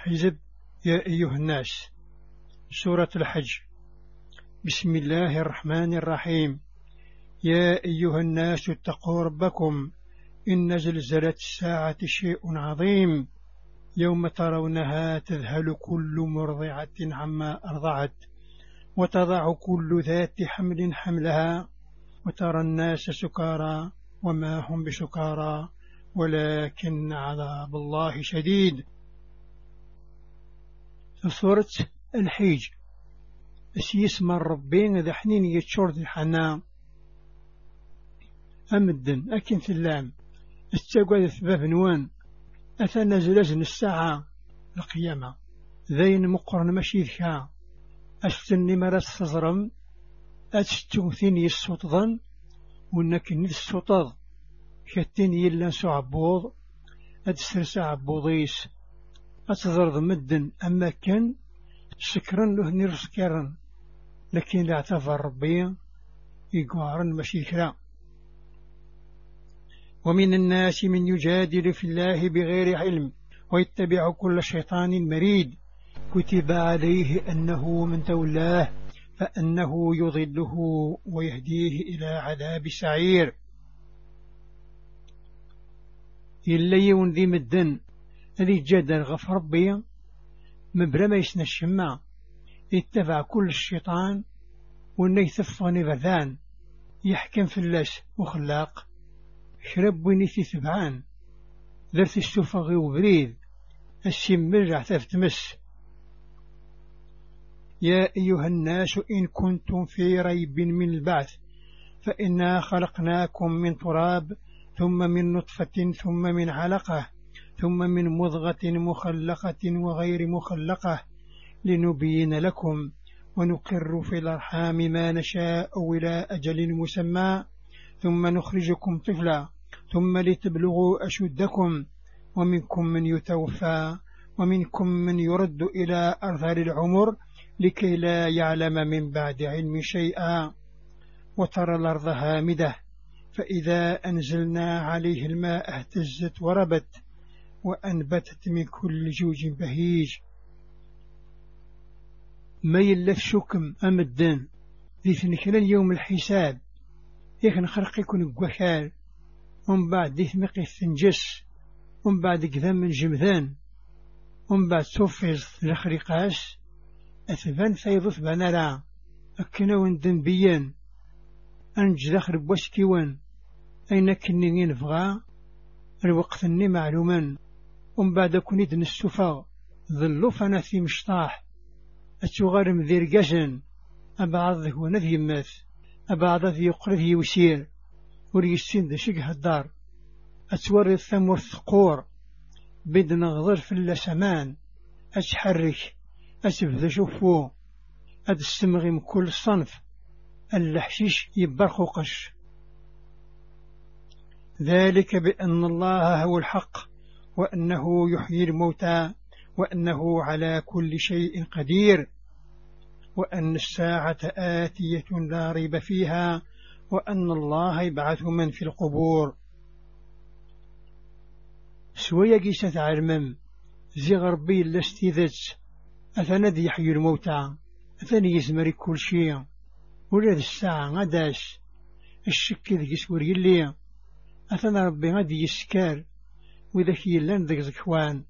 حزب. يا أيها الناس. سورة الحج. بسم الله الرحمن الرحيم. يا أيها الناس اتقوا ربكم إن زلزلة الساعة شيء عظيم يوم ترونها تذهل كل مرضعة عما أرضعت وتضع كل ذات حمل حملها وترى الناس سكارى وما هم بسكارى ولكن عذاب الله شديد. سورة الحج. اسم الربين ذا حنين يتشور ذي الحنام أمدن أكن في اللام استقوى ثباب نوان أثنى زلزن الساعة القيامة ذين مقرن مشي ذكا أستني مرس تزرم أتستوثيني السطضن ونكني السطض كتين يلا سعبوض أتسرس عبوضيس أتزرد مدن أما كان سكرا له نرسكرا لكن لا اعتبر ربي يقارن مشيكرا. ومن الناس من يجادل في الله بغير علم ويتبع كل شيطان مريد كتب عليه أنه من تولاه فأنه يضله ويهديه إلى عذاب سعير. إلا ينذي مدن الذي جادل غفر ربي مبرا ما يسنى الشماء يتبع كل الشيطان وانه يثفغني بذان يحكم في اللاس وخلاق شرب وينيثي ثبعان ذرث السفغي وبريد السمرع تفتمس. يا أيها الناس إن كنتم في ريب من البعث فإنا خلقناكم من تراب ثم من نطفة ثم من علقة ثم من مضغة مخلقة وغير مخلقة لنبين لكم ونقر في الأرحام ما نشاء إلى أجل مسمى ثم نخرجكم طفلا ثم لتبلغوا أشدكم ومنكم من يتوفى ومنكم من يرد إلى أرذل العمر لكي لا يعلم من بعد علم شيئا. وترى الأرض هامدة فإذا أنزلنا عليه الماء اهتزت وربت وأنبتت من كل جوج بهيج. ما يلف شكم أمدان ذي ثنكلان يوم الحساب يخن خلق يكون قوكال ومن بعد ذي ثمقي الثنجس ومن بعد قذام من جمذان ومن بعد توفيز الخريقاس أثبان فيضف بنارا أكنا وندن بيان أنجد أخرب واسكيوان أين كنين نفغى الوقت أني معلوما ومن بعد كنيد نستفا ظلو فانا في مشطاح أتغارم ذي رقاشن أبعض ذي نذي مات أبعض ذي يقرذ يوسير وريسين ذي شقه الدار أتوري الثمور ثقور بيد نغضر في اللسمان أتحرك أتبذ شوفو أتستمغي من كل صنف اللحشيش يبرخو قش. ذلك بأن الله هو الحق وأنه يحيي الموتى وأنه على كل شيء قدير وأن الساعة آتية لا ريب فيها وأن الله يبعث من في القبور. سويا قيسة علمم زي غربي الاستيذات أثنى يحيي الموتى أثنى يزمري كل شيء ولاد الساعة غداش الشك ذي يسوري اللي أثنى ربي غادي يسكار وذاك يلان ذاك زكوان.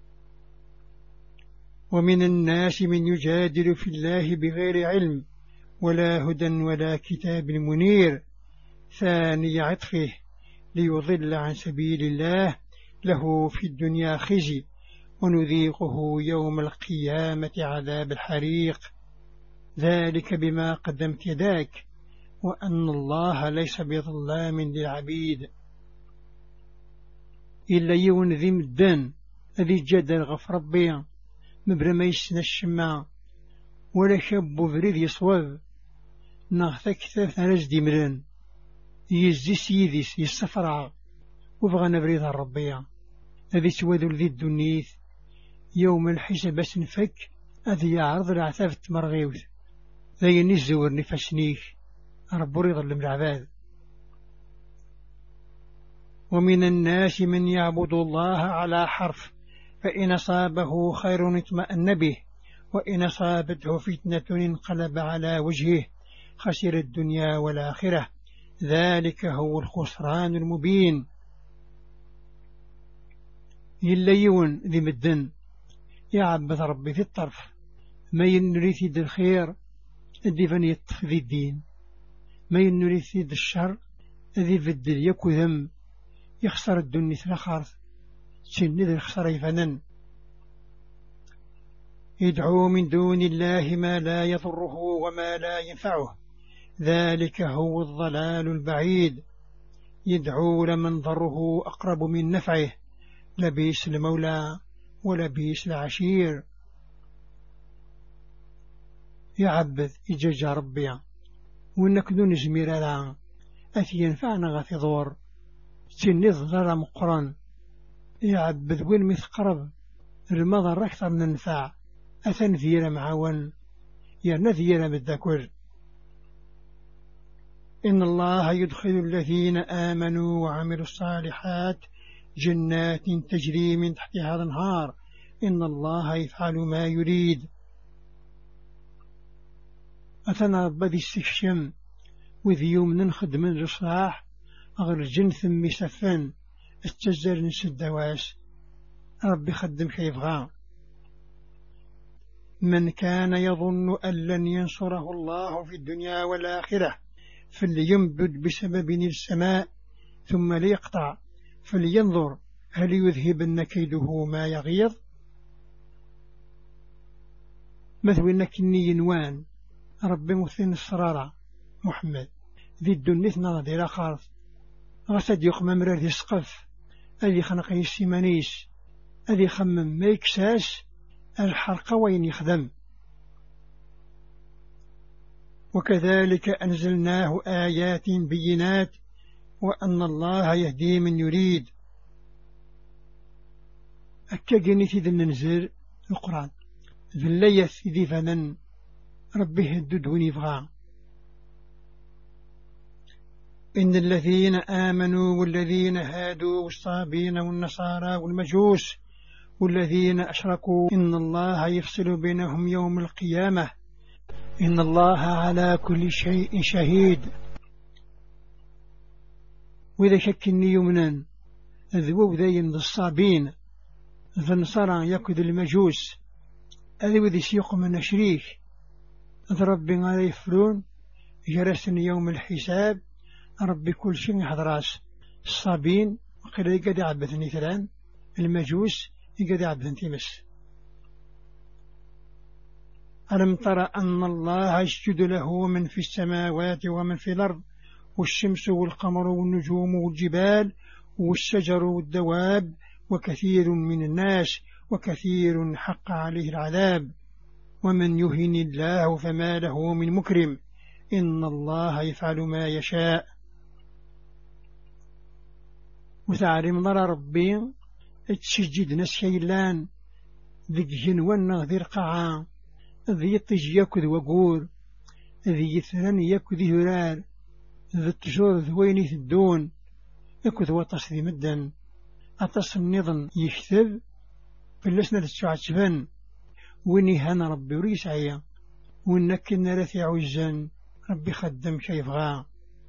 ومن الناس من يجادل في الله بغير علم ولا هدى ولا كتاب منير ثاني عطفه ليضل عن سبيل الله له في الدنيا خزي ونذيقه يوم القيامة عذاب الحريق. ذلك بما قدمت يداك وأن الله ليس بظلام للعبيد. إلا يون ذي مدان الذي جدل غفر ربي مبرا ما يسنى الشماء ولا شاب بريد يصواب نغثك ثلاث رجدي مران يزي سيديس يستفرع وبغى نبريد الربيع الذي سوذل ذي الدنيث يوم الحساب سنفك الذي يعرض العثاف التمرغيوث ذي نزور نفسنيك رب يظلم العباد. ومن الناس من يعبد الله على حرف فإن أصابه خير اطمأن به وإن أصابته فتنة انقلب على وجهه خسر الدنيا والآخرة ذلك هو الخسران المبين. يليون ذي مدن يعبد ربي في الطرف ما ينريد الخير ذي فن يطف ذي الدين ما ينريد الشر ذي بدل يكذم يخسر الدنيا ثلاث تشند الخسر يفنن. يدعو من دون الله ما لا يضره وما لا ينفعه ذلك هو الضلال البعيد. يدعو لمن ضره أقرب من نفعه لبيس المولى ولبيس العشير. يعبد إجاج ربي وإنك دون زمير لا أثي ينفعنا غثي ضور تنظ ضرر مقرن. يعبد وين مثقرب المضر أكثر من النفع أثن ذير معاون يرنذير بالذكر. إن الله يدخل الذين آمنوا وعملوا الصالحات جنات تجري من تحتها الأنهار إن الله يفعل ما يريد. أثنى ربي السكشم وذي يوم ننخد من الإصلاح أغر الجن ثم سفن التجر نسد دواس ربي خدم كيفغا. من كان يظن أن لن ينصره الله في الدنيا والآخرة فلينبد بسبب السماء ثم ليقطع فلينظر هل يذهبن كيده ما يغيظ. مثل إنك ينوان ربي مثل السرارة محمد ذي الدنيا نظر إلى خارف غسد يقم مرار ذي سقف أذي خنق يسيمانيس أذي خمم ما يكساس الحرق وين يخدم. وكذلك أنزلناه آيات بينات وأن الله يهدي من يريد. أكاقني ذي ننزل القرآن ذي الليث ذي فنن ربي هدد ونفغا. إن الذين آمنوا والذين هادوا والصابين والنصارى والمجوس والذين أشركوا إن الله يفصل بينهم يوم القيامة إن الله على كل شيء شهيد. وإذا شكني يمنا ذو ذين الصابين فالنصارى يأكد المجوس أذو ذي سيق من شريك ربي غير يفرون جرسني يوم الحساب ربي كل شيء حضراس. الصابين وقيل يقعد يعبثني ثلان المجوس يقعد يعبثن تيمس. ألم ترى أن الله يسجد له من في السماوات ومن في الأرض والشمس والقمر والنجوم والجبال والشجر والدواب وكثير من الناس وكثير حق عليه العذاب ومن يهن الله فما له من مكرم إن الله يفعل ما يشاء. وتعلم ضر ربي تسجد نسيلان ذي جنوان ذي القاعة ذي يطج يكذ وقور ذي يثرن يكذ هرار ذي التجور ذويني الدون يكذ وطس ذي مدن أطس النظم يكتب فلسنا للسعة فن ويني هانا ربي وريسعيا وإنك نرثي عزا ربي خدم كيفغا.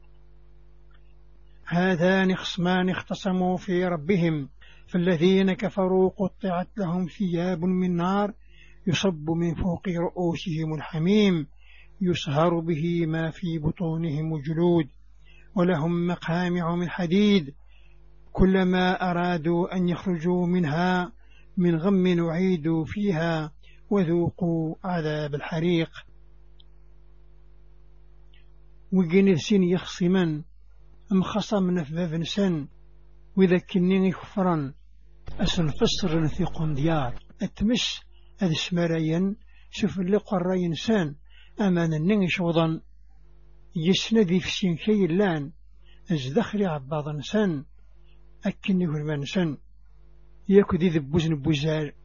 هذان خصمان اختصموا في ربهم فالذين كفروا قطعت لهم ثياب من نار يصب من فوق رؤوسهم الحميم يصهر به ما في بطونهم الجلود ولهم مقامع من حديد كلما أرادوا أن يخرجوا منها من غم نعيدوا فيها وذوقوا عذاب الحريق. وقين سين يخصمن أم خصمنا في باب سن وإذا كنيني كفرا أسن فسر نثيق ديار أتمس هذا اسمرايا شوف اللي قرى إنسان أمان النيش وضن يسندي في سين كي اللان أزدخري عباض إنسان أكني هو المنسان ياكو ذي ذبوزن بوزار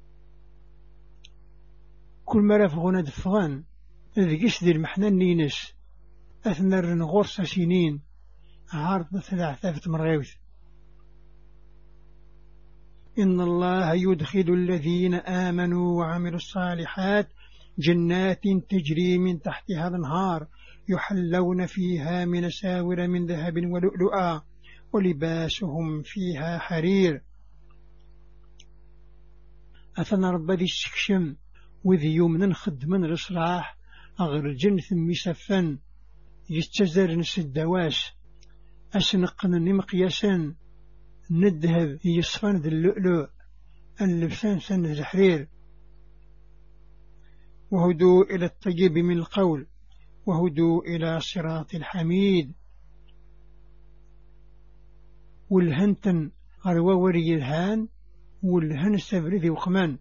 كل مرة فغونا دفغان ذيكش ذي المحنان نينس أثنر نغورس سنين عارض 3 مرغيوث. إن الله يدخل الذين آمنوا وعملوا الصالحات جنات تجري من تحتها الأنهار يحلون فيها من ساور من ذهب ولؤلؤا ولباسهم فيها حرير. أثنى ربي السكشم وذي يوم نخد من الإصلاح أغر الجنة مسفن يستزر نس الدواس أسنقن مقياسا ندهب يصفن ذي اللؤلؤ اللبسان سن الحرير. وهدوا إلى الطيب من القول وهدوا إلى صراط الحميد. والهنتن غرواوري الهان والهن السبرذي وخمان.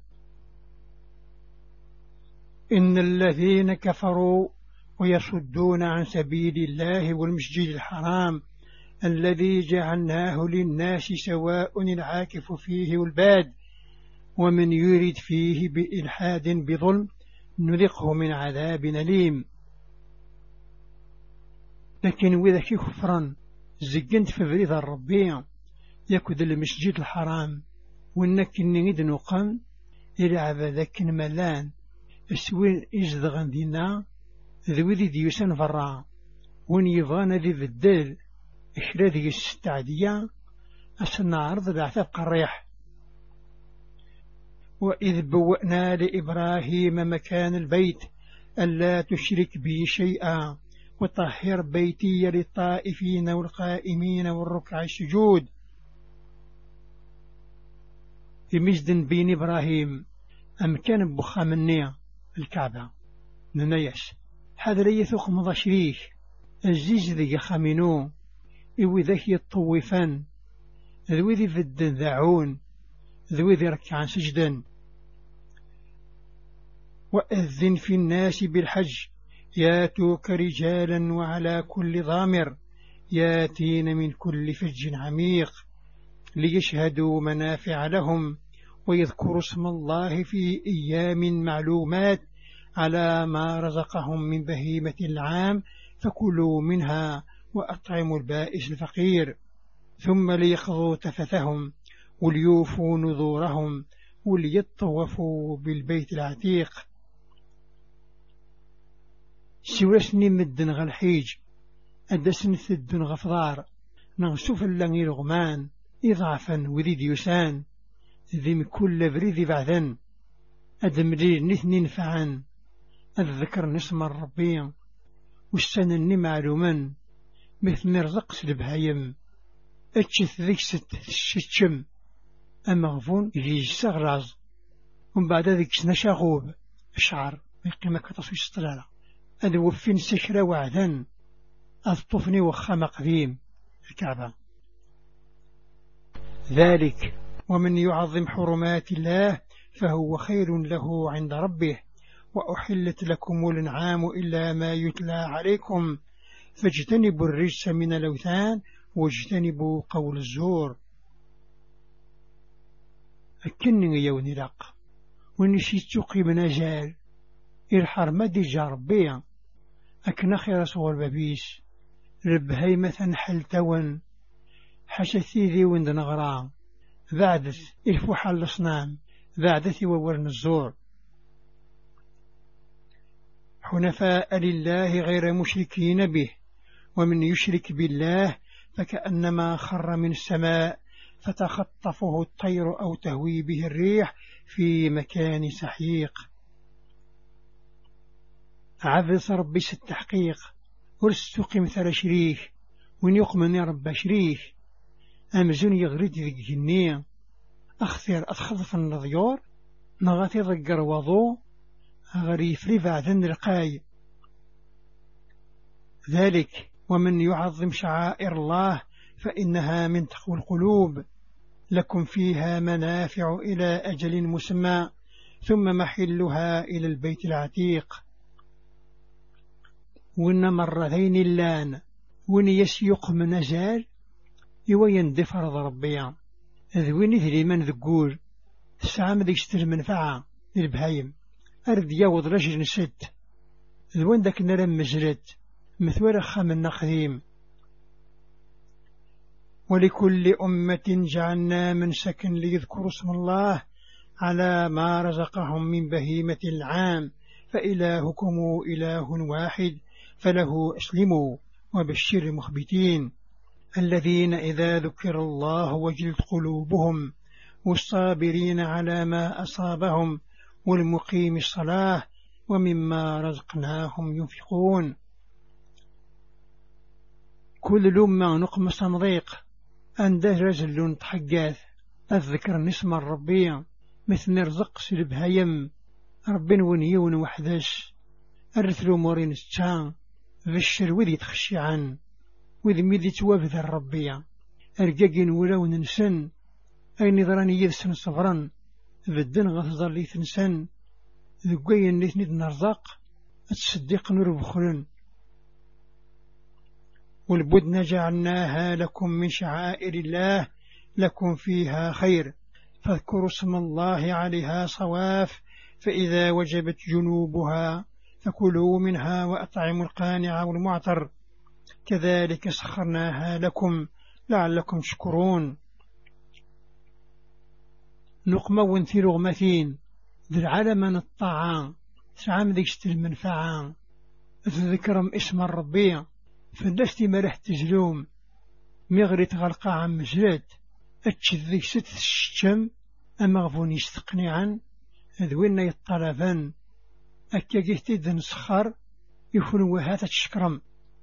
إن الذين كفروا ويصدون عن سبيل الله والمسجد الحرام الذي جعلناه للناس سواء العاكف فيه والباد ومن يريد فيه بإلحاد بظلم نذقه من عذاب أليم. لكن وإذا كفرا زقنت في بريد الربيع يكد المسجد الحرام وإنك نريد نقام إلى عبادك ملان السوين إزدغن دينا ذوي ذي ديوسان فرع وين يبغانا ذي بدل إشرا ذي الستعدية أسنا عرض العتاب قريح. وإذ بوأنا لإبراهيم مكان البيت ألا تشرك بي شيئا وطهر بيتي للطائفين والقائمين والركع السجود. في مجد بين إبراهيم أم كان بخامنية الكعبة ننيش هذا لي ثق مضاشريك الزيز ذي خامنو إوي ذاك يطوفان ذوي ذي فدن ذاعون ذوي ذي ركعان سجدا. وأذن في الناس بالحج ياتوك رجالا وعلى كل ضامر ياتين من كل فج عميق ليشهدوا منافع لهم ويذكروا اسم الله في أيام معلومات على ما رزقهم من بهيمة العام فكلوا منها وأطعموا البائس الفقير ثم ليقضوا تفثهم وليوفوا نذورهم وليطوفوا بالبيت العتيق. سواسني مدن غالحيج أدسن ثدن غفضار نغسوف اللغي الغمان إضعفا وذي ديوسان ذي مكل بريذي بعثا أدمري نثني نفعا الذكر نسم الربيع والسنن معلوما مثل مرزقس البهايم أتشث ذيك الشتشم أما غفون يجي سغراز ومن بعد ذيك سنشاغوب الشعر يقيمك تصويش الطلالة أدوفين سكرة وعدا أطفني وخام قديم الكعبة. ذلك ومن يعظم حرمات الله فهو خير له عند ربه وأحلت لكم الأنعام إلا ما يتلى عليكم فاجتنبوا الرجس من الأوثان واجتنبوا قول الزور. أكنني يوني لق ونشيت تقي منازال الحرمة جاربيا أكن خير صور بابيس ربهيمة حلتون حشثي ذي وند نغرام بعدث الفوحة الأصنام بعدث وورن الزور حنفاء لله غير مشركين به ومن يشرك بالله فكأنما خر من السماء فتخطفه الطير أو تهوي به الريح في مكان سحيق. عبث ربي التحقيق ورستقي مثل شريك وين يقمن رب شريك أمزون يغرد ذي الجنية أخثر أتخذف النضيور نغاتي ضقر وضو غريف رفع ذن رقاي. ذلك ومن يعظم شعائر الله فإنها من تقوى القلوب لكم فيها منافع إلى أجل مسمى ثم محلها إلى البيت العتيق. وإن مرتين اللان وإن يسيق من نزال يوين دفر ربيا ذوين ذي من ذقول السعام ذي يشتر منفعة للبهايم أرد يوض رجل ست ذوين ذاك نرم مزلت مثور خام النقديم. ولكل أمة جعلنا منسكا ليذكروا اسم الله على ما رزقهم من بهيمة العام فإلهكم إله واحد فله أسلموا وبشر المخبتين الذين إذا ذكر الله وجلت قلوبهم والصابرين على ما أصابهم والمقيم الصلاة ومما رزقناهم ينفقون. كل لما نقم صنضيق أنده رجل تحقاث الذكر نسم الربيع مثل نرزق سلبها يم ربين ونيون وحداش الرثلو مورين الشان بشر وذي تخشي عن وذي ميذي توافذ الربيع أرقاقين ولو ننسن أي نظراني يذسن صبرا بدن غفظر لي تنسن ذقاين لي تنيد نرزق التصديق نور بخلن. والبدن جعلناها لكم من شعائر الله لكم فيها خير فاذكروا اسم الله عليها صواف فإذا وجبت جنوبها فكلوا منها وأطعموا القانع والمعتر كذلك سخرناها لكم لعلكم تشكرون. نقمة وانثي رغمتين ذي العالم من الطعام سعام ذيك المنفعة تذكرم اسم الربيع فالناس ملح تزلوم مغري تغلقا عن مجرد اتشذيك ست الشتم أما غفوني يستقنعا ذوين يطلبان أكا جهتي ذن سخر يكونوا هذا تشكرم.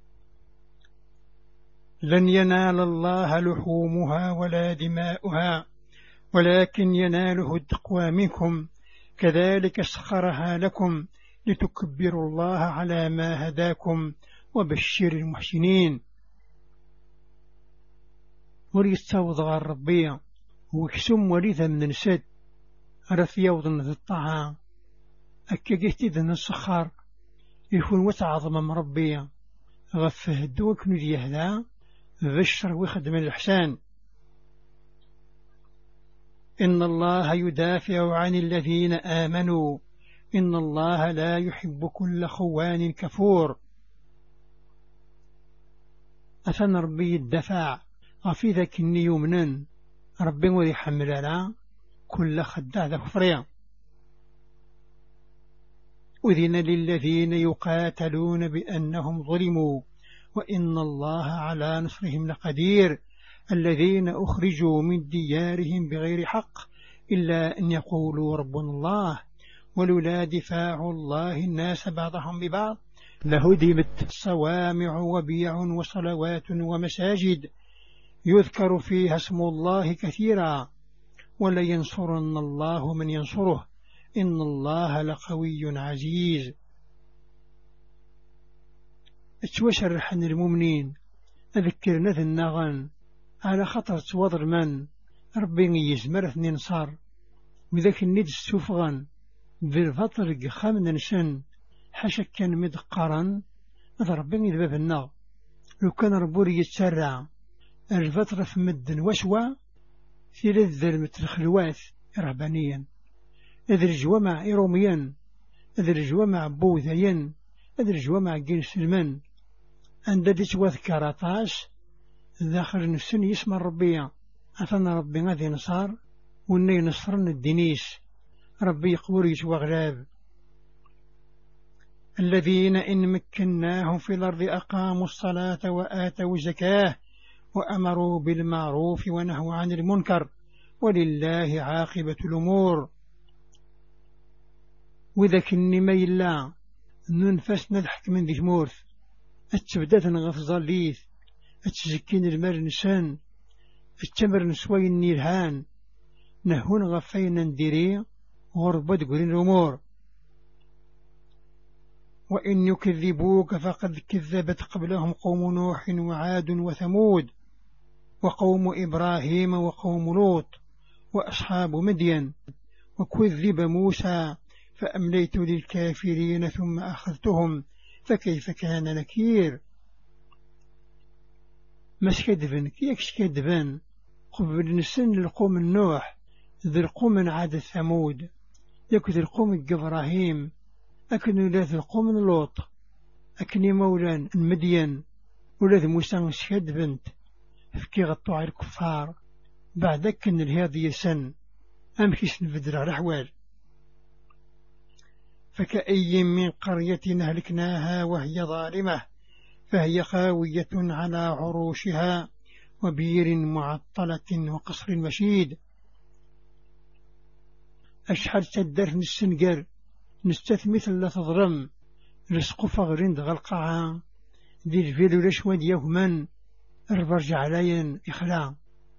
لن ينال الله لحومها ولا دماؤها ولكن يناله التقوى منكم كذلك سخرها لكم لتكبروا الله على ما هداكم وبشر المحسنين. وليستوض الربيع وكسم وليذا من نسد رث يوضن ذي الطعام أكا جهتي ذن السخر يكون وتعظم مربيع غفه الدوك نذي هذا بشر ويخدم الإحسان. إن الله يدافع عن الذين آمنوا إن الله لا يحب كل خوان كفور. أثنى ربي الدفاع غفي ذاك النيومنا ربي وذي حمل لا كل خداع ذا كفريا. أذن للذين يقاتلون بأنهم ظلموا وإن الله على نصرهم لقدير الذين أخرجوا من ديارهم بغير حق إلا أن يقولوا ربنا الله ولولا دفاع الله الناس بعضهم ببعض لهدمت صوامع وبيع وصلوات ومساجد يذكر فيها اسم الله كثيرا ولينصرن الله من ينصره إن الله لقوي عزيز. اتوشرحن المؤمنين أذكرنا ذي النغن على خطر توضر من ربي يزمر اثنين صار وذاك الند السفغن بالفطر خامن نسن حاشا كان مدقرا هذا ربي يذباب النغ لو كان ربوري يتسرع الفترة في مدن وشوى في لذ المترخلوات رهبانيا إذ الجوامع إيروميا إذ الجوامع بوذيا إذ الجوامع جين سلمان عند ديت واذكر عطاش داخل نفسن يسمى الربيع أثنى ربي غادي نصار وني نصرن الدينيس ربي يقول يسوى غلاب. الذين إن مكناهم في الأرض أقاموا الصلاة وآتوا الزكاة وأمروا بالمعروف ونهوا عن المنكر ولله عاقبة الأمور. وذاك النمي الله ننفس نضحك من ذي مورث التبدات نغف ظليث التزكين المال نسان التمر نسوي النيرهان نهون غفين نديري غربة قرين الأمور. وإن يكذبوك فقد كذبت قبلهم قوم نوح وعاد وثمود وقوم إبراهيم وقوم لوط وأصحاب مدين وكذب موسى فأمليت للكافرين ثم أخذتهم فكيف كان نكير. مش كدبن كيكش كدبن قبل نسن للقوم النوح ذي القوم عاد ثمود يكذ القوم إبراهيم أكن ولاد القوم لوط أكني مولان المدين ولاد موسى مش كدبنت فكي غطوع الكفار بعدك كن الهادي سن أمكيس نبدل الأحوال. فكأي من قرية أهلكناها وهي ظالمة فهي خاوية على عروشها وبير معطلة وقصر مشيد. أشحال تدر نسنقر نستثمث لا تظلم رزق فغرين دغ القاعة دي الفيلو الأسود يوما الربرج عليا إخلاء.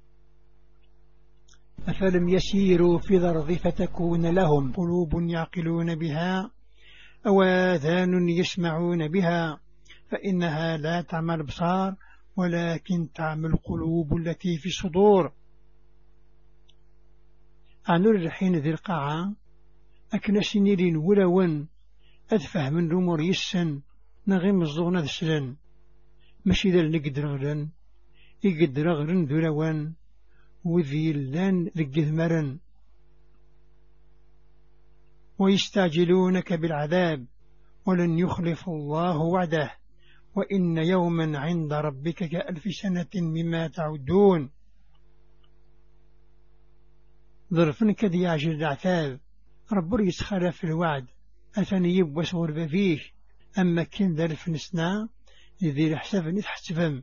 أفلم يسيروا في الأرض فتكون لهم قلوب يعقلون بها أو آذان يسمعون بها فإنها لا تعمى الأبصار ولكن تعمى القلوب التي في الصدور. عنور الحين ذي القاعة أكنا سنيرين ولون أدفه من الأمور يسن نغيم الزغنة السلن ماشي ذا نقدر غرن يقدر غرن ذلوان وذي اللان ذقذمرن ويستعجلونك بالعذاب ولن يخلف الله وعده وإن يوما عند ربك كألف سنة مما تعدون. ظرفن كذي يعجل العتاب رب يسخر في الوعد أثني يبوس غرب فيه أما كن ذلف نسنا ذي الحساب نتحسفم.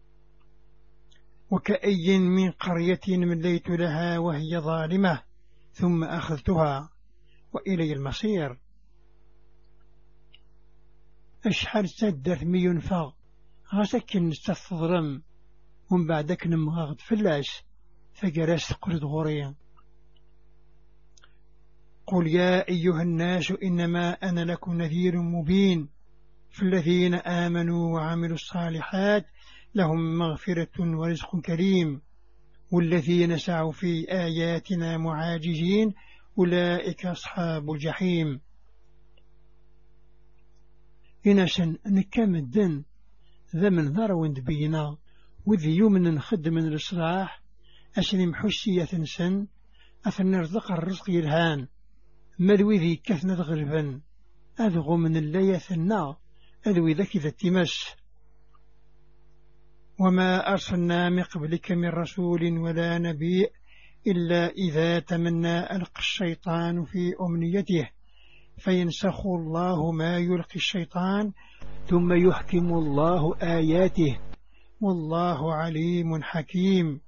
وكأي من قرية مليت لها وهي ظالمة ثم أخذتها وإلي المصير. أشحال تدر مينفغ غسكن نستثضرم ومن بعدك نمغاغد فلاش فقراس قرد غوريا. قل يا أيها الناس إنما أنا لكم نذير مبين فالذين آمنوا وعملوا الصالحات لهم مغفرة ورزق كريم والذين سعوا في آياتنا معاجزين أولئك أصحاب الجحيم. إنسان نكام الدن ذا من ذر وندبينا وذي يومن نخد من الإصلاح أسلم حسية سن أثنى رزق الرزق يرهان مذوي ذي كثنة غربا أذغو من اللي ثنا أذوي ذاك ذا التمس. وما أرسلنا من قبلك من رسول ولا نبي إلا إذا تمنى ألقى الشيطان في أمنيته فينسخ الله ما يلقي الشيطان ثم يحكم الله آياته والله عليم حكيم.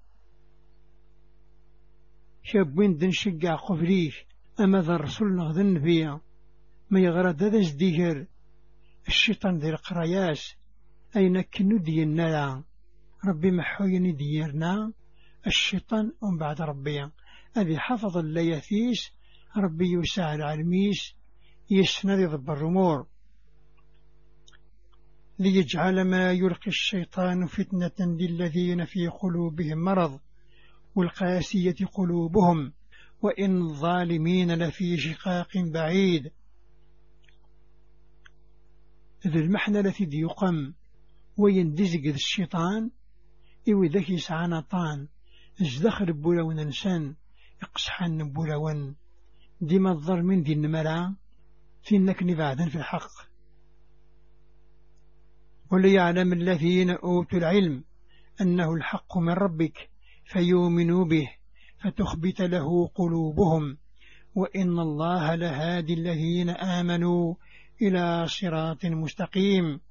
شابين دن شقع قفريش أما ذا الرسول نغذى النبي ما يغرد ذا ازدهر الشيطان ذي القرياس أين كنو ديالنا ربي محوين ديالنا الشيطان ومن بعد ربي أذي حفظ اللياثيس ربي يساعد على الميس يسند يضب الرمور ليجعل ما يلقي الشيطان فتنة للذين في قلوبهم مرض والقاسية قلوبهم وإن الظالمين لفي شقاق بعيد. ذي المحنة التي يقم ويندزق الشيطان إوي ذاك يسعى طان ازدخل بولون إنسان يقصحن بولون ديما الظلمين دي النملا فينك نبعدا في الحق. وليعلم الذين أوتوا العلم أنه الحق من ربك فيؤمنوا به فتخبت له قلوبهم وإن الله لهادي الذين آمنوا إلى صراط مستقيم.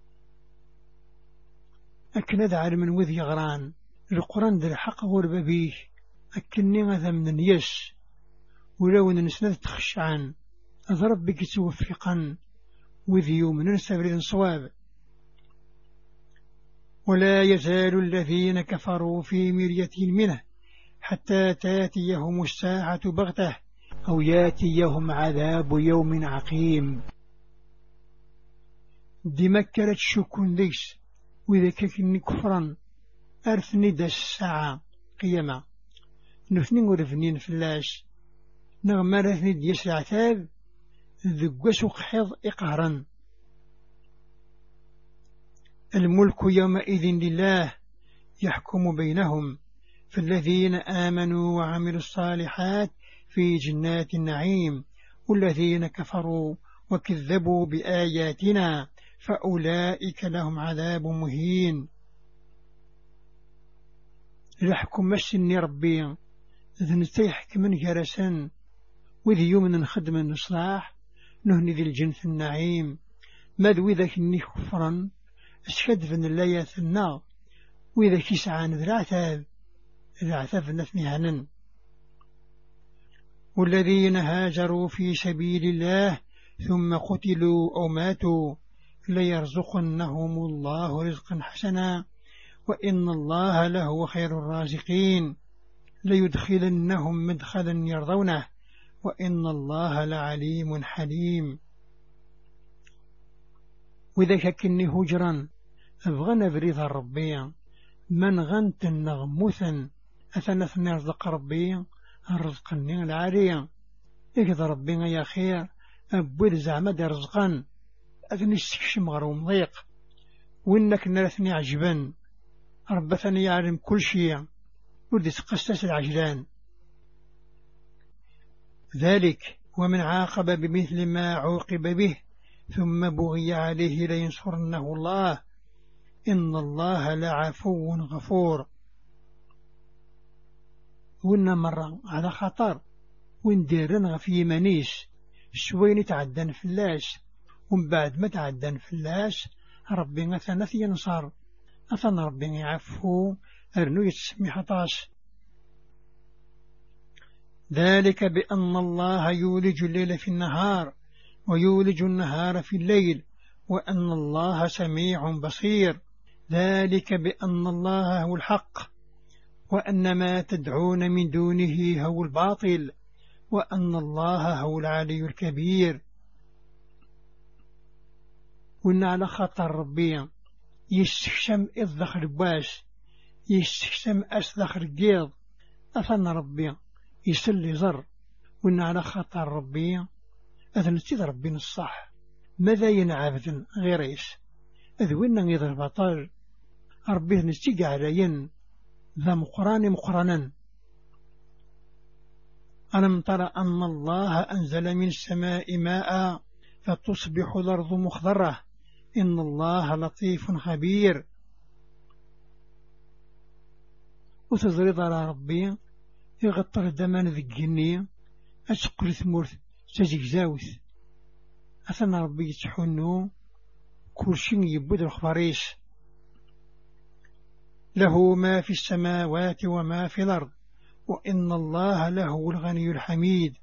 أكند على من وذي غران القرآن ذي الحق غرب بيه أكني غذا من يس ولو نسند تخشعان أضرب بك توفقا وذي يوم نسبر صواب. ولا يزال الذين كفروا في مرية منه حتى تاتيهم الساعة بغتة أو ياتيهم عذاب يوم عقيم. دي مكرت شكون ليس وإذا كني كفرا أرثني دا الساعة قيامة نثنين ورثنين فلاش نغم رثني ديس العتاب ذقس قحيض إقهرا. الملك يومئذ لله يحكم بينهم فالذين آمنوا وعملوا الصالحات في جنات النعيم والذين كفروا وكذبوا بآياتنا فأولئك لهم عذاب مهين. الحكم مسني ربي ذنتي حكم جرسا وذي يوم نخدم النصلاح نهني ذي الجنة النعيم ماذ ذاك إني كفرا أشهد فن اللايات النار وإذا كيسعان ذي العتاب نثني هنن والذين هاجروا في سبيل الله ثم قتلوا أو ماتوا ليرزقنهم الله رزقا حسنا وإن الله لهو خير الرازقين ليدخلنهم مدخلا يرضونه وإن الله لعليم حليم وإذا كني هجرا أبغى بريد ربي من غنت النغموثا أثنثني رزق ربي الرزقني العالية إذا ربي يا خير أبوذ زعمد رزقا أثني استكشم غروم ضيق وإنك نرثني عجبا ربثني يعلم كل شيء ودي تقسس العجلان ذلك ومن عاقب بمثل ما عوقب به ثم بغي عليه لينصرنه الله إن الله لعفو غفور وإن مرة على خطر وإن ديرن في منيس شوين تعدن فلاش ومن بعد ما تعدن فلاش ربي مثنث ينصر أثن ربي يعفو أرنو يتسمي حطاش ذلك بأن الله يولج الليل في النهار ويولج النهار في الليل وأن الله سميع بصير ذلك بأن الله هو الحق وأن ما تدعون من دونه هو الباطل وأن الله هو العلي الكبير وإن على خطر ربي يستخشم إذ باش يستخشم أسلخ الجيض أثن ربي يسلي زر وإن على خطر ربي أذنتي ربي الصح ماذا ينعبد غيريش أذوين غير البطل ربي نستيق عليين ذا مقرانا ألم ترى أن الله أنزل من السماء ماء فتصبح الأرض مخضرة إن الله لطيف خبير وتزرد على ربي يغطر دمان ذي الجنية أتقل ثمورث تزيكزاوث أثنى ربي يتحنو كل شيء يبود الخباريش له ما في السماوات وما في الأرض وإن الله له الغني الحميد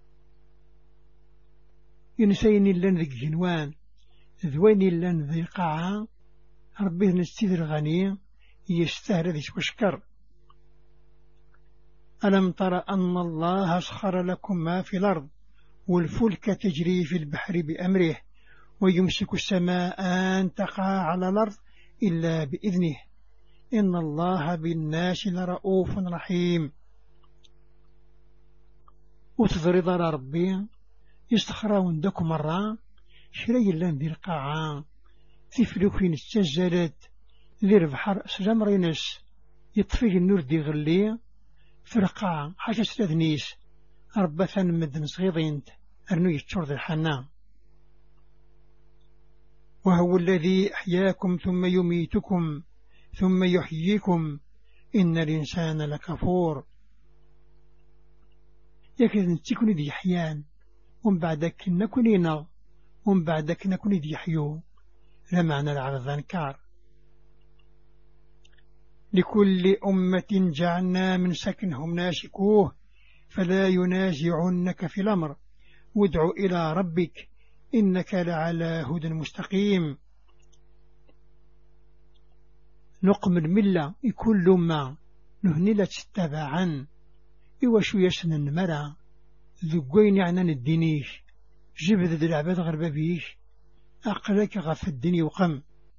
ينسيني لن ذي الجنوان ذويني لن ذي القاعة ربي نستيذ الغني يستهر ذي وشكر ألم تر أن الله أسخر لكم ما في الأرض والفلك تجري في البحر بأمره ويمسك السماء أن تقع على الأرض إلا بإذنه إن الله بالناس لرؤوف رحيم وتضرض على ربي يستخرون دك مرة شري لان ذي القاعة في فلوكين استجلت ذي البحر سلام رينس يطفي النور دي غلي في القاعة حاجة ستذنيس ربثا مدن صغيرين أرنو يتشرد الحنان وهو الذي أحياكم ثم يميتكم ثم يحييكم إن الإنسان لكفور يكذن تكون ذي حيان ومن بعدك نكونينا ومن بعدك نكون ذي حيو لمعنى العرض انكار لكل أمة جعلنا من سكنهم ناشكوه فلا ينازعنك في الأمر وادع إلى ربك إنك لعلى هدى مستقيم نقم الملة كل ما نهنلت تبعا إوشو يسن المرأة ذقين عنان الدينيش جبد ذي العباد غربا بيش أقلك غف الدين وقم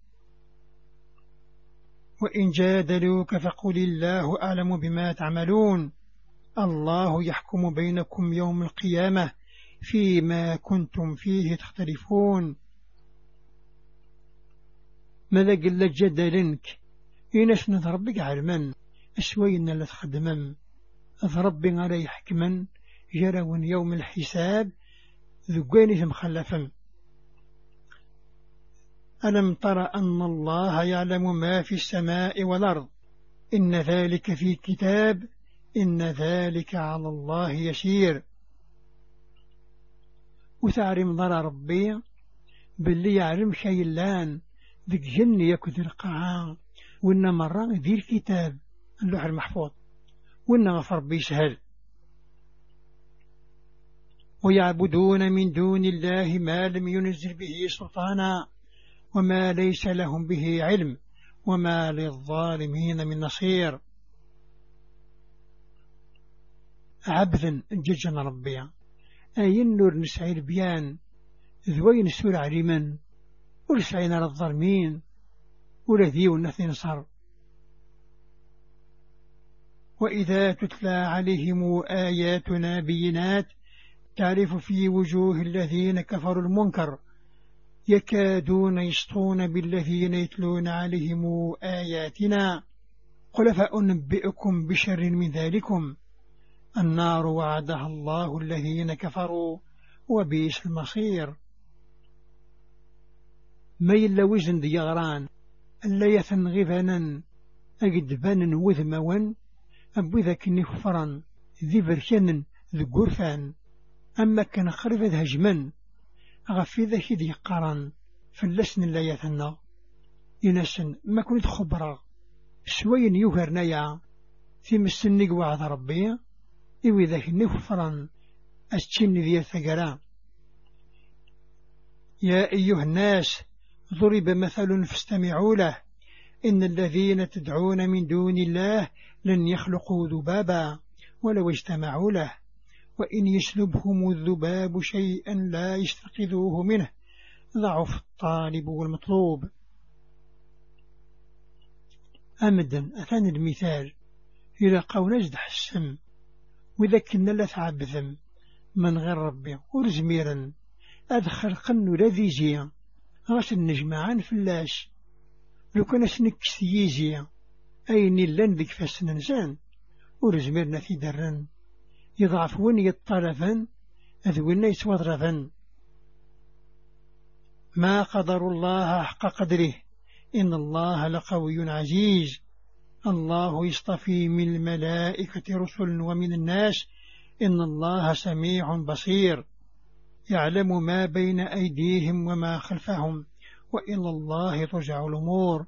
وإن جادلوك فقل الله أعلم بما تعملون الله يحكم بينكم يوم القيامة فيما كنتم فيه تختلفون ماذا قل جدلنك إنس نضربك علما أسوينا لتخدمم أضرب علي حكما جروا يوم الحساب ذقين مخلفا ألم تر أن الله يعلم ما في السماء والأرض إن ذلك في كتاب إن ذلك على الله يسير. وتعلم ضرر ربي باللي يعلم شيء اللان ذيك جن يكذ القاعة وإن مرة ذي الكتاب اللوح المحفوظ وإن غفر ربي سهل. ويعبدون من دون الله ما لم ينزل به سلطانا وما ليس لهم به علم وما للظالمين من نصير. عبدا ججنا ربي أي النور نسعي البيان ذوين سور عليما ورسعينا للظالمين ولذي ونثي نصر. وإذا تتلى عليهم آياتنا بينات تعرف في وجوه الذين كفروا المنكر يكادون يسطون بالذين يتلون عليهم آياتنا قل فأنبئكم بشر من ذلكم النار وعدها الله الذين كفروا وبئس المصير. ما يلا وزن ديغران ألا يثن غفنا أقدبانا وذموا أبو ذاك نفرا ذي بركان ذي قرفان أما كان خرف ذا هجما غفي ذا كذي قران فلسن لا يثنى ينسن ما كنت خبرا شوين يوهرنايا في مسنق وعد ربي إوي ذاك نفرا أستشن ذي ثقرا. يا أيها الناس ضرب مثل فاستمعوا له إن الذين تدعون من دون الله لن يخلقوا ذبابا ولو اجتمعوا له وإن يسلبهم الذباب شيئا لا يستنقذوه منه ضعف الطالب والمطلوب. أمدا أثنى المثال إذا قونا نجد حسن وإذا كنا لا تعبثم من غير ربي ورزميرا أدخل قنو الذي جيا غاس النجمعان فلاش لو كان سنكس يجيا أين لن ذيك فاسنا نسان ورزميرنا في درن يضعف وين يطرفا أذوين يتوضرفا. ما قدر الله حق قدره إن الله لقوي عزيز. الله يصطفي من الملائكة رسل ومن الناس إن الله سميع بصير يعلم ما بين أيديهم وما خلفهم وإلى الله ترجع الأمور.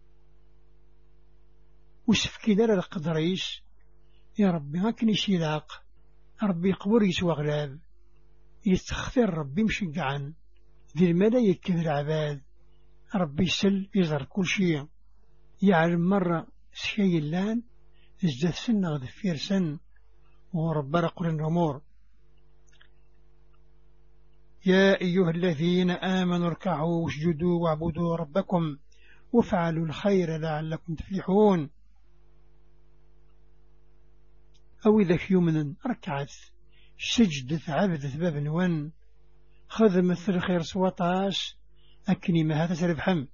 وسفكي دار القدريش يا ربي هاك نشيلاق ربي قبر يسوى غلاب يستخثر ربي مشجعا ذي الملايكة العباد ربي يسل يزر كل شيء يعلم مرة شيء اللان ازداد سن غذفير سن ورب رقل الأمور. يا أيها الذين آمنوا اركعوا واسجدوا واعبدوا ربكم وافعلوا الخير لعلكم تفلحون. أو إذا يومنا ركعت سجدت عبدت باب نون خذ مثل خير سوطاش أكني ما هذا سربحم.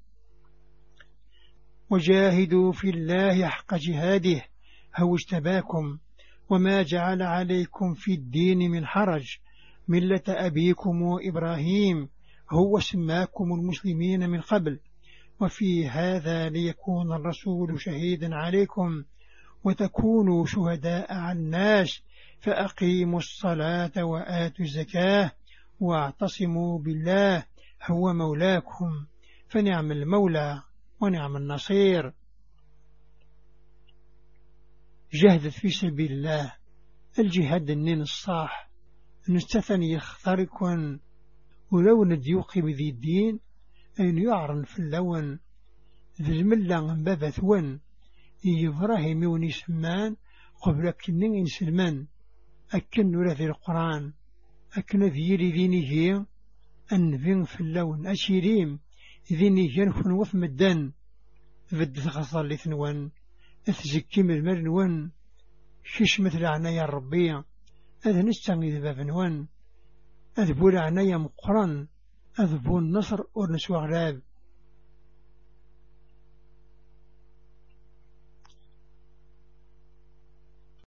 وجاهدوا في الله حق جهاده هو اجتباكم وما جعل عليكم في الدين من حرج ملة أبيكم إبراهيم هو سماكم المسلمين من قبل وفي هذا ليكون الرسول شهيدا عليكم وتكونوا شهداء على الناس فأقيموا الصلاة وآتوا الزكاة واعتصموا بالله هو مولاكم فنعم المولى ونعم النصير. جهدت في سبيل الله الجهاد النين الصاح نستثني يختركن ولو نديوقي بذي الدين أين يعرن في اللون ذي الملة بابا ثون إبراهيم ونسمان قبل كنين سلمان أكن ذي القرآن أكن ذيري ذينيه أنفين في اللون أشيريم ذينيه نفن وف مدان بدت غصر لثنوان أثزكي من المرنوان شش مثل عنايا الربيع أذ نستغني باب نوان أذبول عنايا مقران أذبول النصر ورنسوا غراب